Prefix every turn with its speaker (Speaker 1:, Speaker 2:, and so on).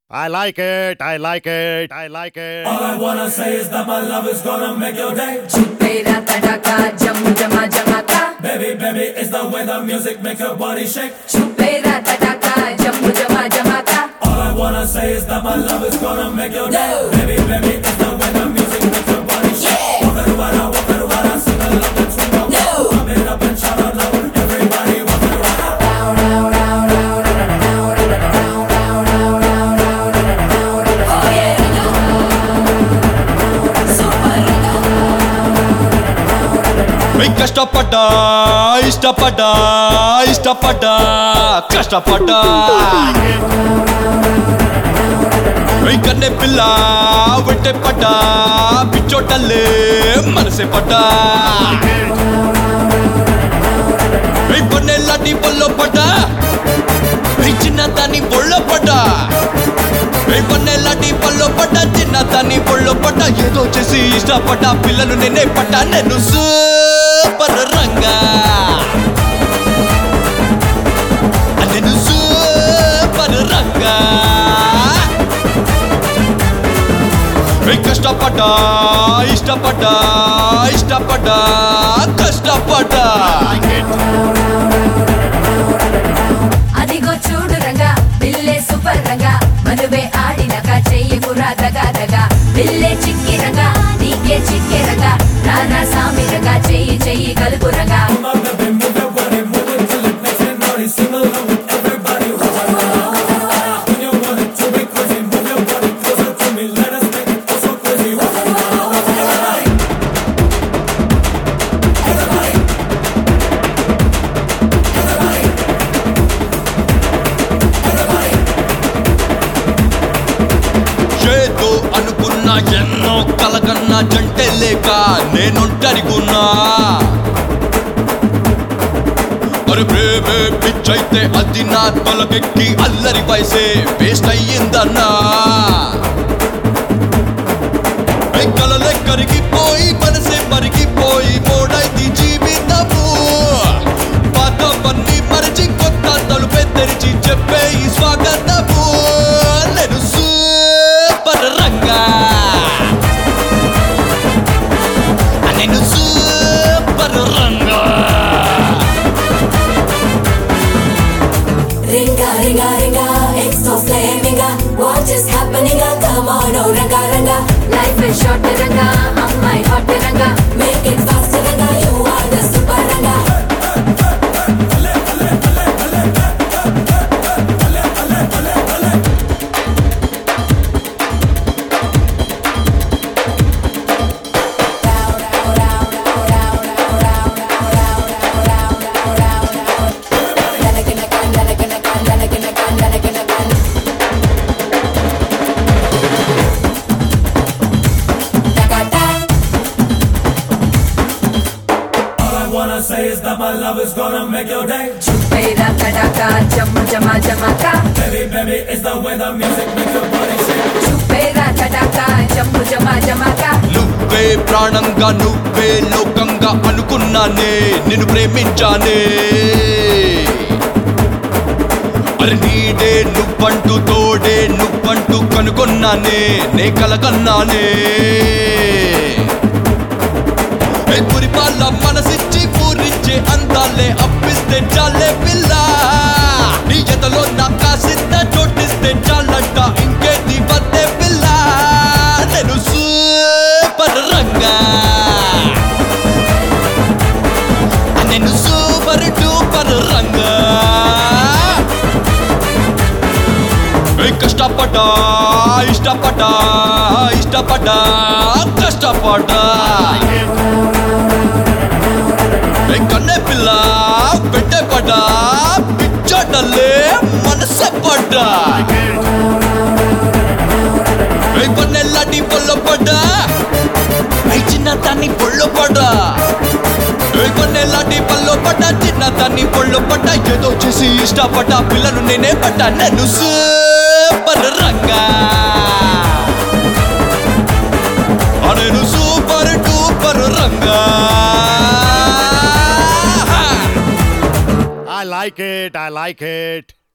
Speaker 1: I like it, I like it, I like it.
Speaker 2: All I wanna say is that my love is gonna make your day.
Speaker 3: Chupera tadaka, jamu jama jamaka.
Speaker 2: Baby, baby, it's the way the music make your body shake.
Speaker 3: Chupera tadaka, jamu jama jamaka.
Speaker 2: All I wanna say is that my love is gonna make your day.
Speaker 3: No.
Speaker 2: Baby, baby, it's the way the music makes your body shake.
Speaker 3: Yeah.
Speaker 2: Walk it around, sing along the tune.
Speaker 3: No.
Speaker 2: Pump it up and shout out loud. Everybody walk it around.
Speaker 3: Oh yeah,
Speaker 4: కష్టపడ్డా ఇష్టపడ్డా ఇష్టపడ్డా కష్టపడ్డా కన్నే పిల్ల వెంటే పడ్డా పిచ్చోటల్లే మనసే పడ్డా కొన్నేళ్ళని బొల్లో పడ్డా చిన్న దాన్ని బొళ్ళో పడ్డా కొన్నేళ్ళని బొల్లో పడ్డా చిన్న దాన్ని బొళ్ళో పడ్డా ఏదో చేసి ఇష్టపడ్డా పిల్లలు నేనే పడ్డా నేను సూపర్ రంగా నేను సూపర్ రంగా కష్టపడ్డా ఇష్టపడ్డా ఇష్టపడ్డా కష్టపడ్డా
Speaker 3: అదిగో చూడు రంగా బిల్లే సూపర్ రంగా మనువే ఆడినక చెయ్యి పురా దగా దగా బిల్లే చిక్కి రంగా నీకే చిక్కే రంగా రానా సామి రంగా చెయ్యి చెయ్యి కలుపు Ranga
Speaker 2: My baby, move your body, move it till it makes it naughty. Sing along with everybody. When you want it to be crazy, move your body closer to me. Let us make it so crazy.
Speaker 4: ఏదో అనుకున్నా ఎన్నో కలకన్నా జంటే లేక నేనొంటరిగున్నా మరి ప్రేమే పిచ్చైతే అది నా తొలకెక్కి అల్లరి వయసే వేస్ట్ అయ్యిందన్నా కలలే కరిగిపోయి మనసే మరిగిపోయి మోడైంది జీవితము పాతవన్నీ మరిచి కొత్త తలుపే తెరిచి చెప్పే ఈ స్వాగతము నేను సూపర్ రంగా నేను సూపర్ రంగా
Speaker 3: రింగా రింగా రింగా it's so flaminga what is happening come on oh ranga ranga life is short ranga ammai hot ranga make it fast ranga you are the super ranga
Speaker 2: All I wanna say is that my love is gonna make your day.
Speaker 3: chupera tadaka jamu jama jamaka
Speaker 2: Baby, baby, it's the way the music makes your body shake.
Speaker 3: chupera tadaka jamu jama jamaka
Speaker 4: నువ్వే ప్రాణంగా నువ్వే లోకంగా అనుకున్నానే నిన్ను ప్రేమించానే అరే నీడే నువ్వంటూ తోడే నువ్వంటూ కనుగొన్నానే నే కలకన్నానే పురిపాల మనసిచ్చి పూరించే అందాలే అప్పిస్తే చాలే పిల్ల నీ ఎదలో నా కాసిద్ద చోటిస్తే చాలంట ఇంకేది వద్దే పిల్ల నేను సూపర్ రంగా నేను సూపర్ డూపర్ రంగా కష్టపడ్డా ఇష్టపడ్డా ఇష్టపడ్డా కష్టపడ్డా కన్నే పిల్ల పెట్టే పడ్డా పిచ్చోటల్లే మనసే పడ్డా కొన్నేళ్ళని పొల్లో పడ్డా చిన్న దాన్ని పొల్లో పడ్డా కొన్నేళ్ళని పల్లో పడ్డా చిన్న దాన్ని పొల్లో పడ్డా ఏదో చేసి ఇష్టపడ్డా పిల్లలు నేనే పడ్డా నేను సూపర్ రంగా నేను super duper Ranga
Speaker 1: I like it, I like it.